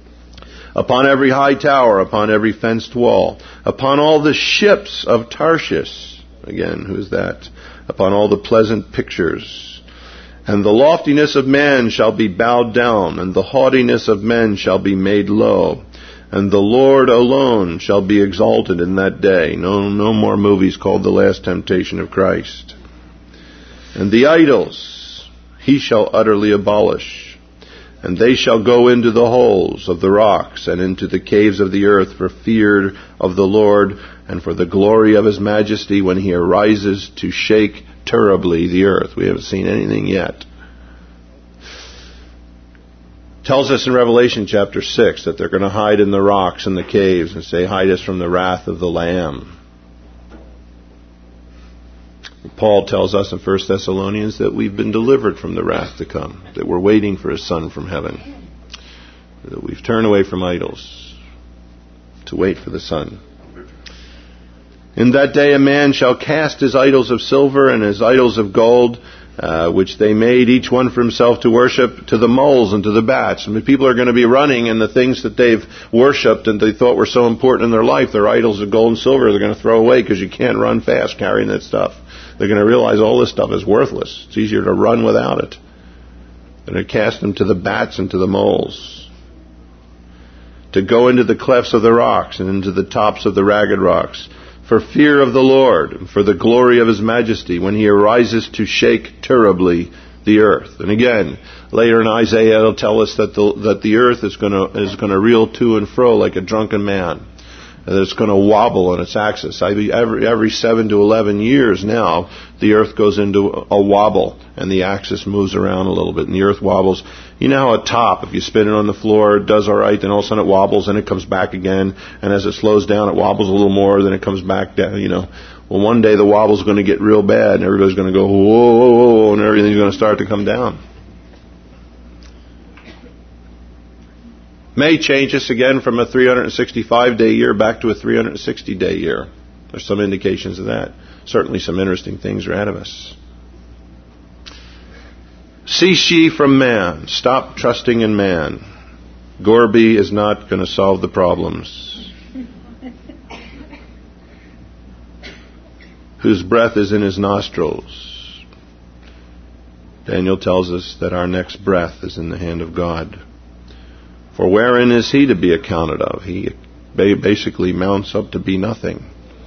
Upon every high tower, upon every fenced wall, upon all the ships of Tarshish. Again, who's that? Upon all the pleasant pictures. And the loftiness of man shall be bowed down, and the haughtiness of men shall be made low. And the Lord alone shall be exalted in that day. No more movies called The Last Temptation of Christ. And the idols He shall utterly abolish, and they shall go into the holes of the rocks and into the caves of the earth for fear of the Lord and for the glory of His majesty when He arises to shake terribly the earth. We haven't seen anything yet. Tells us in Revelation chapter 6 that they're going to hide in the rocks and the caves and say, hide us from the wrath of the Lamb. Paul tells us in 1 Thessalonians that we've been delivered from the wrath to come, that we're waiting for His Son from heaven, that we've turned away from idols to wait for the Son. In that day a man shall cast his idols of silver and his idols of gold, which they made each one for himself to worship, to the moles and to the bats. I mean, people are going to be running, and the things that they've worshipped and they thought were so important in their life, their idols of gold and silver, they're going to throw away because you can't run fast carrying that stuff. They're going to realize all this stuff is worthless. It's easier to run without it. They're going to cast them to the bats and to the moles. To go into the clefts of the rocks and into the tops of the ragged rocks. For fear of the Lord, and for the glory of His majesty, when He arises to shake terribly the earth. And again, later in Isaiah, it'll tell us that the earth is going to reel to and fro like a drunken man. And it's going to wobble on its axis. Every 7 to 11 years now, the earth goes into a wobble, and the axis moves around a little bit, and the earth wobbles. You know how a top, if you spin it on the floor, it does all right, then all of a sudden it wobbles, and it comes back again, and as it slows down, it wobbles a little more, then it comes back down, Well, one day the wobble's going to get real bad, and everybody's going to go, whoa, whoa, whoa, and everything's going to start to come down. May change us again from a 365-day year back to a 360-day year. There's some indications of that. Certainly some interesting things are ahead of us. Cease ye from man. Stop trusting in man. Gorby is not going to solve the problems. Whose breath is in his nostrils. Daniel tells us that our next breath is in the hand of God. For wherein is he to be accounted of? He basically mounts up to be nothing.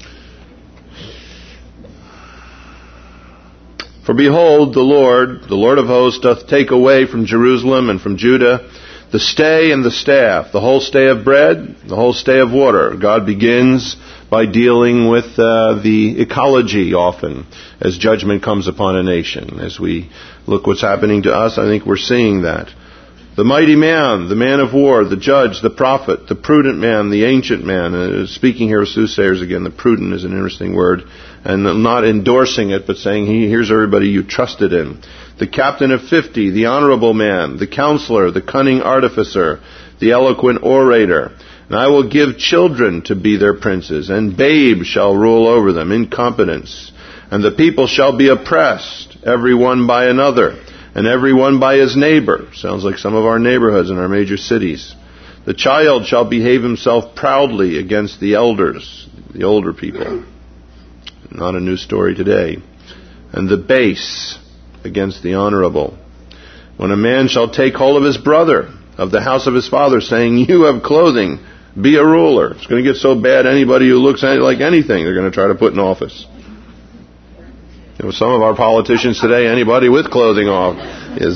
For behold, the Lord of hosts, doth take away from Jerusalem and from Judah the stay and the staff, the whole stay of bread, the whole stay of water. God begins by dealing with the ecology often as judgment comes upon a nation. As we look what's happening to us, I think we're seeing that. The mighty man, the man of war, the judge, the prophet, the prudent man, the ancient man. Speaking here of soothsayers again, the prudent is an interesting word. And not endorsing it, but saying, here's everybody you trusted in. The captain of 50, the honorable man, the counselor, the cunning artificer, the eloquent orator. And I will give children to be their princes, and babes shall rule over them, incompetence. And the people shall be oppressed, every one by another, and every one by his neighbor. Sounds like some of our neighborhoods in our major cities. The child shall behave himself proudly against the elders, the older people. Not a new story today. And the base against the honorable. When a man shall take hold of his brother of the house of his father, saying, you have clothing, be a ruler. It's going to get so bad, anybody who looks like anything, they're going to try to put in office. You know, some of our politicians today, anybody with clothing off is,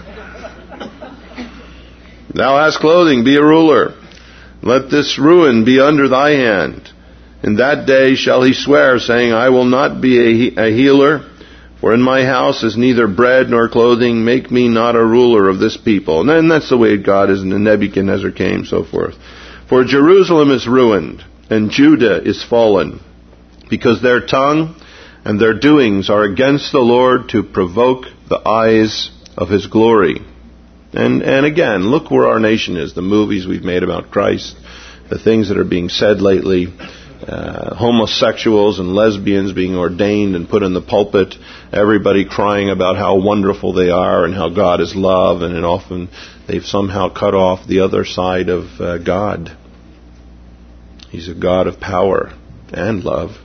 thou hast clothing, be a ruler. Let this ruin be under thy hand. In that day shall he swear, saying, I will not be a healer, for in my house is neither bread nor clothing. Make me not a ruler of this people. And then that's the way God is, and Nebuchadnezzar came, so forth. For Jerusalem is ruined, and Judah is fallen, because their tongue and their doings are against the Lord to provoke the eyes of his glory. And again, look where our nation is. The movies we've made about Christ, the things that are being said lately. Homosexuals and lesbians being ordained and put in the pulpit, everybody crying about how wonderful they are and how God is love, and often they've somehow cut off the other side of God. He's a God of power and love.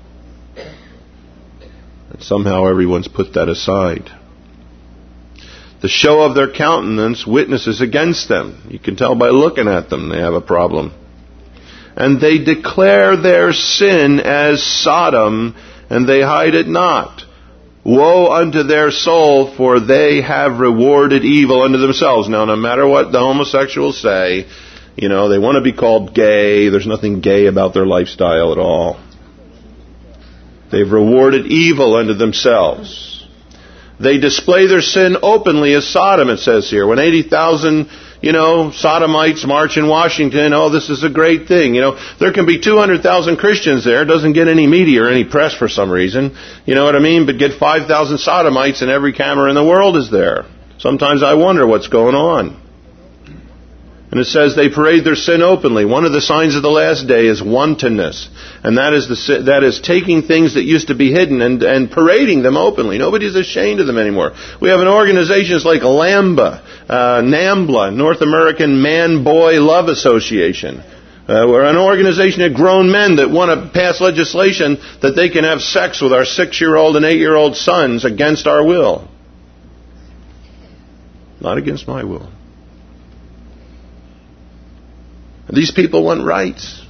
And somehow everyone's put that aside. The show of their countenance witnesses against them. You can tell by looking at them they have a problem. And they declare their sin as Sodom, and they hide it not. Woe unto their soul, for they have rewarded evil unto themselves. Now, no matter what the homosexuals say, they want to be called gay. There's nothing gay about their lifestyle at all. They've rewarded evil unto themselves. They display their sin openly as Sodom, it says here. When 80,000 Sodomites march in Washington, this is a great thing. There can be 200,000 Christians there. It doesn't get any media or any press for some reason. You know what I mean? But get 5,000 Sodomites and every camera in the world is there. Sometimes I wonder what's going on. And it says they parade their sin openly. One of the signs of the last day is wantonness. And that is taking things that used to be hidden and parading them openly. Nobody's ashamed of them anymore. We have organizations like NAMBLA, North American Man-Boy Love Association. We're an organization of grown men that want to pass legislation that they can have sex with our 6-year-old and 8-year-old sons against our will. Not against my will. These people want rights.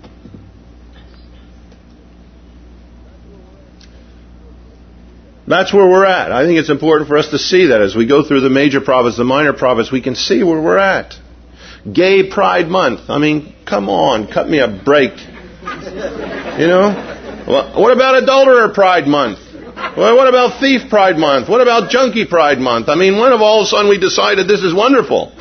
That's where we're at. I think it's important for us to see that as we go through the major prophets, the minor prophets, we can see where we're at. Gay Pride Month. I mean, come on, cut me a break. What about Adulterer Pride Month? Well, what about Thief Pride Month? What about Junkie Pride Month? I mean, when have all of a sudden we decided this is wonderful?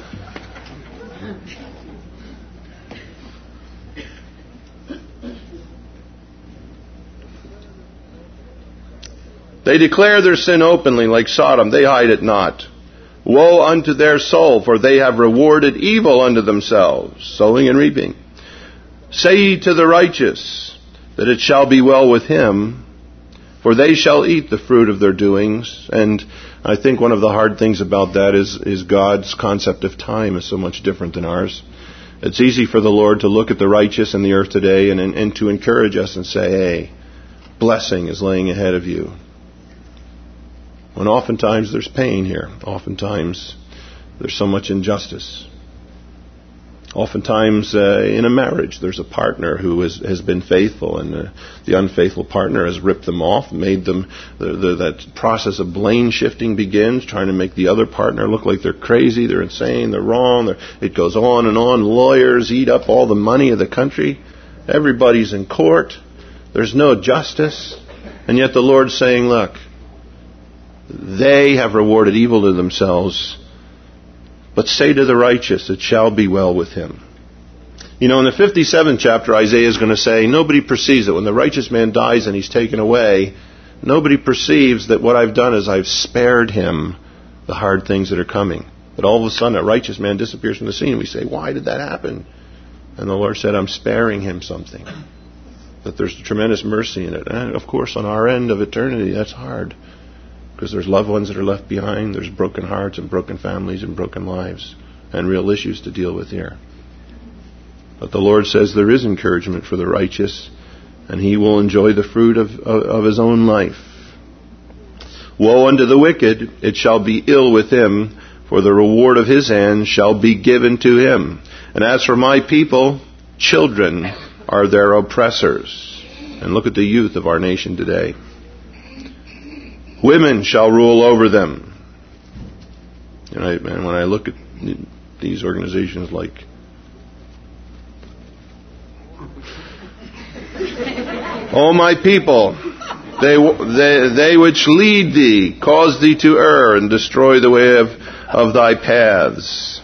They declare their sin openly like Sodom. They hide it not. Woe unto their soul, for they have rewarded evil unto themselves, sowing and reaping. Say ye to the righteous, that it shall be well with him, for they shall eat the fruit of their doings. And I think one of the hard things about that is God's concept of time is so much different than ours. It's easy for the Lord to look at the righteous in the earth today and to encourage us and say, hey, blessing is laying ahead of you. When oftentimes there's pain here. Oftentimes there's so much injustice. Oftentimes in a marriage there's a partner who has been faithful, and the unfaithful partner has ripped them off, made them, that process of blame shifting begins, trying to make the other partner look like they're crazy, they're insane, they're wrong. It goes on and on. Lawyers eat up all the money of the country. Everybody's in court. There's no justice. And yet the Lord's saying, look, they have rewarded evil to themselves, but say to the righteous, it shall be well with him. You know, in the 57th chapter, Isaiah is going to say, nobody perceives it. When the righteous man dies and he's taken away, nobody perceives that what I've done is I've spared him the hard things that are coming. But all of a sudden, a righteous man disappears from the scene. We say, why did that happen? And the Lord said, I'm sparing him something. That there's tremendous mercy in it. And of course, on our end of eternity, that's hard. Because there's loved ones that are left behind. There's broken hearts and broken families and broken lives. And real issues to deal with here. But the Lord says there is encouragement for the righteous. And he will enjoy the fruit of his own life. Woe unto the wicked, it shall be ill with him, for the reward of his hand shall be given to him. And as for my people, children are their oppressors. And look at the youth of our nation today. Women shall rule over them. And when I look at these organizations like O my people, they which lead thee, cause thee to err, and destroy the way of thy paths.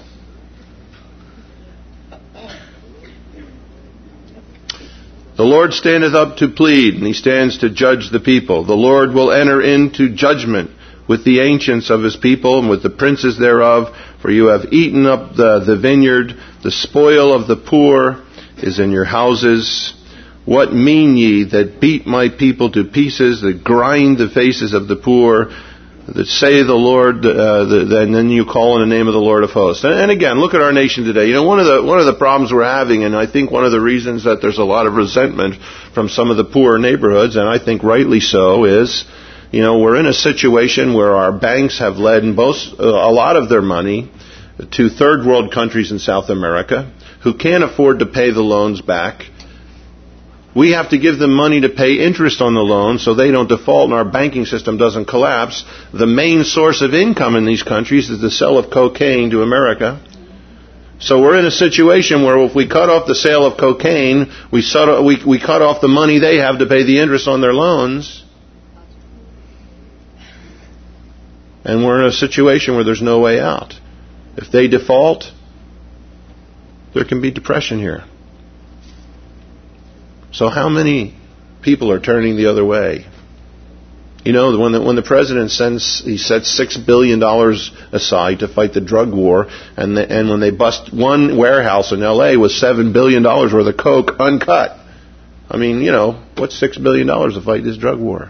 The Lord standeth up to plead, and he stands to judge the people. The Lord will enter into judgment with the ancients of his people and with the princes thereof, for you have eaten up the vineyard. The spoil of the poor is in your houses. What mean ye that beat my people to pieces, that grind the faces of the poor, that say the Lord, and then you call in the name of the Lord of hosts. And again, look at our nation today. You know, one of the problems we're having, and I think one of the reasons that there's a lot of resentment from some of the poorer neighborhoods, and I think rightly so, is, you know, we're in a situation where our banks have led a lot of their money to third world countries in South America who can't afford to pay the loans back. We have to give them money to pay interest on the loan so they don't default and our banking system doesn't collapse. The main source of income in these countries is the sale of cocaine to America. So we're in a situation where if we cut off the sale of cocaine, we cut off the money they have to pay the interest on their loans. And we're in a situation where there's no way out. If they default, there can be depression here. So how many people are turning the other way? You know, when the president he sets $6 billion aside to fight the drug war, and when they bust one warehouse in L.A. with $7 billion worth of coke uncut. I mean, you know, what's $6 billion to fight this drug war?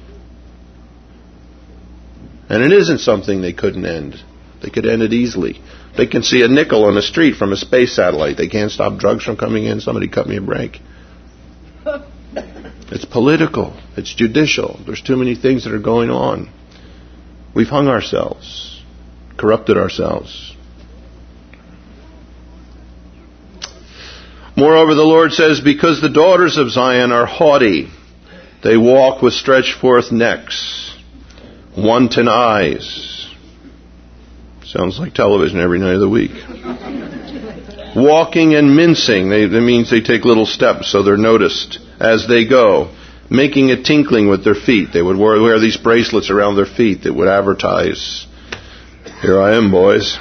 And it isn't something they couldn't end. They could end it easily. They can see a nickel on the street from a space satellite. They can't stop drugs from coming in. Somebody cut me a break. It's political. It's judicial. There's too many things that are going on. We've hung ourselves, corrupted ourselves. Moreover, the Lord says, because the daughters of Zion are haughty, they walk with stretched forth necks, wanton eyes. Sounds like television every night of the week. Walking and mincing, that means they take little steps so they're noticed as they go. Making a tinkling with their feet. They would wear these bracelets around their feet that would advertise, here I am, boys.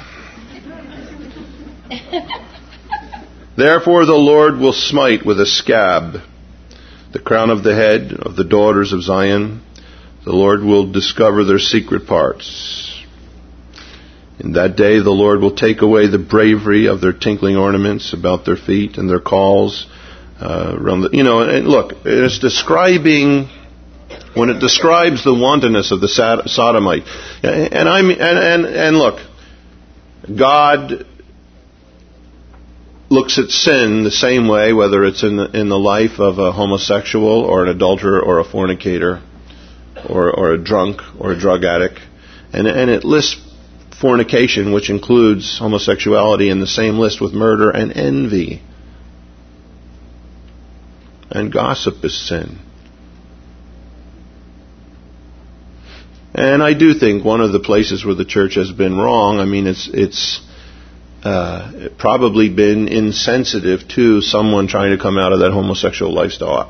Therefore the Lord will smite with a scab the crown of the head of the daughters of Zion. The Lord will discover their secret parts. In that day the Lord will take away the bravery of their tinkling ornaments about their feet and their calls around the, and look, it's describing, when it describes the wantonness of the sodomite, and look, God looks at sin the same way, whether it's in the life of a homosexual or an adulterer or a fornicator or a drunk or a drug addict, and it lists fornication, which includes homosexuality, in the same list with murder and envy. And gossip is sin. And I do think one of the places where the church has been wrong, it's probably been insensitive to someone trying to come out of that homosexual lifestyle.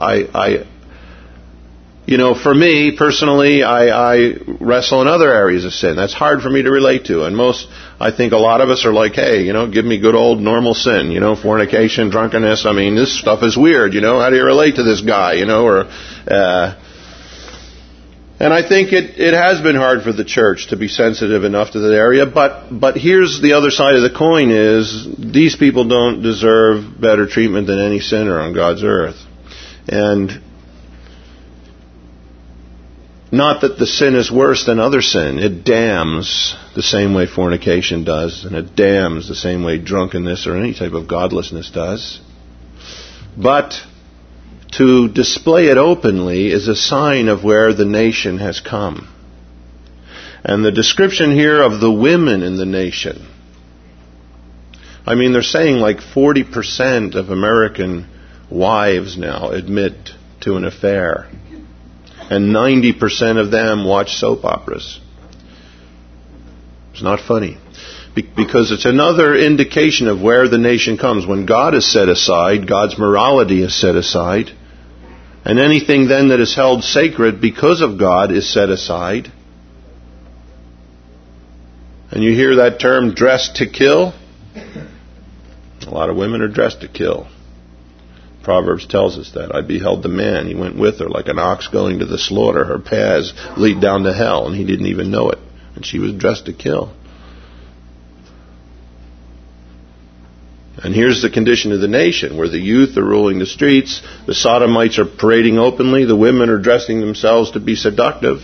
For me personally, I wrestle in other areas of sin. That's hard for me to relate to. And I think a lot of us are like, hey, give me good old normal sin, fornication, drunkenness. This stuff is weird, how do you relate to this guy, and I think it has been hard for the church to be sensitive enough to that area. But here's the other side of the coin is these people don't deserve better treatment than any sinner on God's earth. And not that the sin is worse than other sin. It damns the same way fornication does, and it damns the same way drunkenness or any type of godlessness does. But to display it openly is a sign of where the nation has come. And the description here of the women in the nation, they're saying like 40% of American wives now admit to an affair. And 90% of them watch soap operas. It's not funny. Because it's another indication of where the nation comes. When God is set aside, God's morality is set aside. And anything then that is held sacred because of God is set aside. And you hear that term, dressed to kill? A lot of women are dressed to kill. Proverbs tells us that. I beheld the man. He went with her like an ox going to the slaughter. Her paths lead down to hell, and he didn't even know it. And she was dressed to kill. And here's the condition of the nation, where the youth are ruling the streets, the sodomites are parading openly, the women are dressing themselves to be seductive.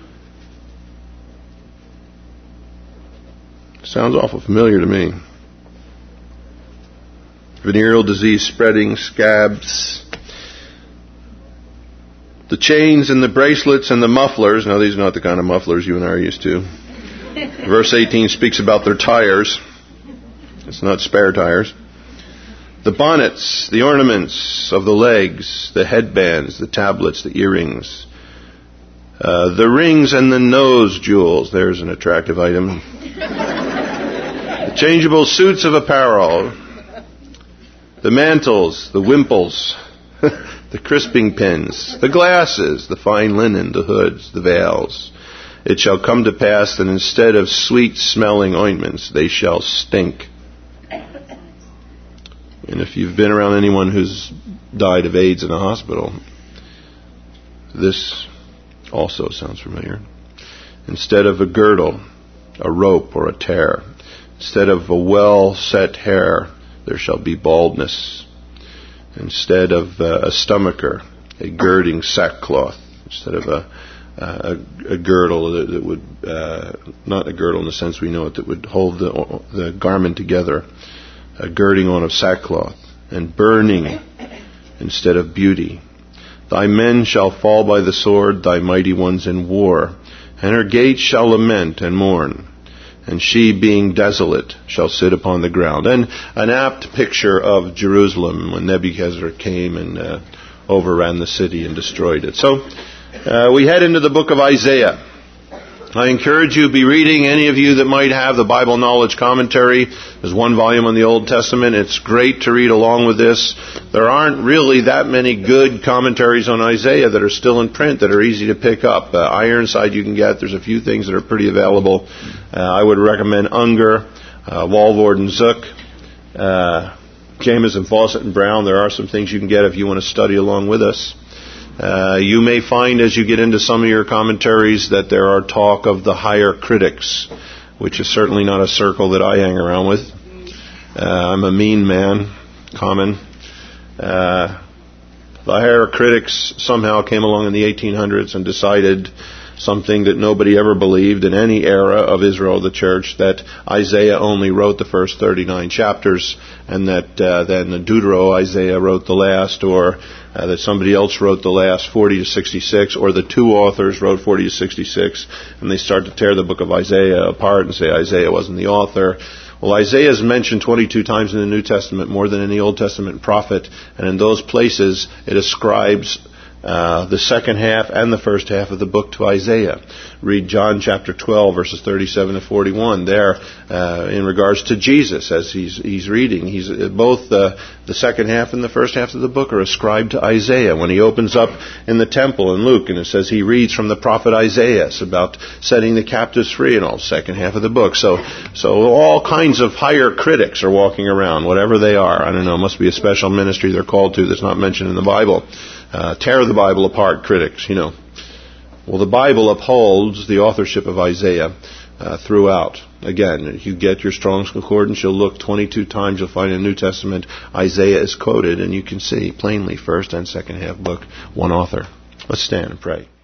Sounds awful familiar to me. Venereal disease spreading, scabs, the chains and the bracelets and the mufflers. Now, these are not the kind of mufflers you and I are used to. Verse 18 speaks about their tires. It's not spare tires. The bonnets, the ornaments of the legs, the headbands, the tablets, the earrings, the rings and the nose jewels. There's an attractive item. The changeable suits of apparel. The mantles, the wimples, the crisping pins, the glasses, the fine linen, the hoods, the veils. It shall come to pass that instead of sweet-smelling ointments, they shall stink. And if you've been around anyone who's died of AIDS in a hospital, this also sounds familiar. Instead of a girdle, a rope or a tear. Instead of a well-set hair, there shall be baldness. Instead of a stomacher, a girding sackcloth. Instead of a girdle that would, not a girdle in the sense we know it, that would hold the garment together. A girding on of sackcloth. And burning instead of beauty. Thy men shall fall by the sword, thy mighty ones in war. And her gates shall lament and mourn. And she, being desolate, shall sit upon the ground. And an apt picture of Jerusalem when Nebuchadnezzar came and overran the city and destroyed it. So we head into the book of Isaiah. I encourage you to be reading, any of you that might have the Bible Knowledge Commentary. There's one volume on the Old Testament. It's great to read along with this. There aren't really that many good commentaries on Isaiah that are still in print that are easy to pick up. Ironside you can get. There's a few things that are pretty available. I would recommend Unger, Walvoord and Zook, James and Fawcett and Brown. There are some things you can get if you want to study along with us. You may find as you get into some of your commentaries that there are talk of the higher critics, which is certainly not a circle that I hang around with. I'm a mean man, common. The higher critics somehow came along in the 1800s and decided something that nobody ever believed in any era of Israel, the church, that Isaiah only wrote the first 39 chapters, and that then the Deutero-Isaiah wrote the last, or that somebody else wrote the last 40 to 66, or the two authors wrote 40 to 66, and they start to tear the book of Isaiah apart and say Isaiah wasn't the author. Well, Isaiah is mentioned 22 times in the New Testament, more than any Old Testament prophet, and in those places it ascribes the second half and the first half of the book to Isaiah. Read John chapter 12, verses 37 to 41. There, in regards to Jesus, as he's reading, both the second half and the first half of the book are ascribed to Isaiah. When he opens up in the temple in Luke, and it says he reads from the prophet Isaiah about setting the captives free, and all second half of the book. So all kinds of higher critics are walking around, whatever they are. I don't know, it must be a special ministry they're called to that's not mentioned in the Bible. Tear the Bible apart critics, Well, the Bible upholds the authorship of Isaiah throughout. Again, if you get your Strong's Concordance, you'll look 22 times, you'll find in the New Testament Isaiah is quoted, and you can see plainly first and second half book, one author. Let's stand and pray.